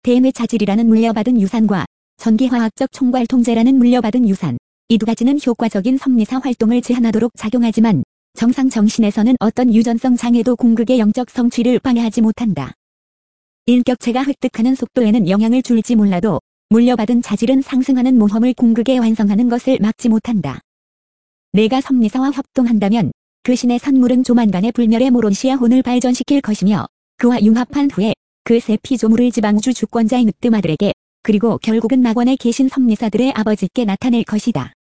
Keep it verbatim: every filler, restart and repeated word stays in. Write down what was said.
대뇌 차질이라는 물려받은 유산과 전기화학적 총괄 통제라는 물려받은 유산. 이 두 가지는 효과적인 섭리사 활동을 제한하도록 작용하지만 정상 정신에서는 어떤 유전성 장애도 궁극의 영적 성취를 방해하지 못한다. 인격체가 획득하는 속도에는 영향을 줄지 몰라도 물려받은 자질은 상승하는 모험을 궁극에 완성하는 것을 막지 못한다. 내가 섭리사와 협동한다면 그 신의 산물은 조만간에 불멸의 모론시아 혼을 발전시킬 것이며 그와 융합한 후에 그 새 피조물을 지방우주 주권자인 으뜸아들에게 그리고 결국은 낙원에 계신 섭리사들의 아버지께 나타낼 것이다.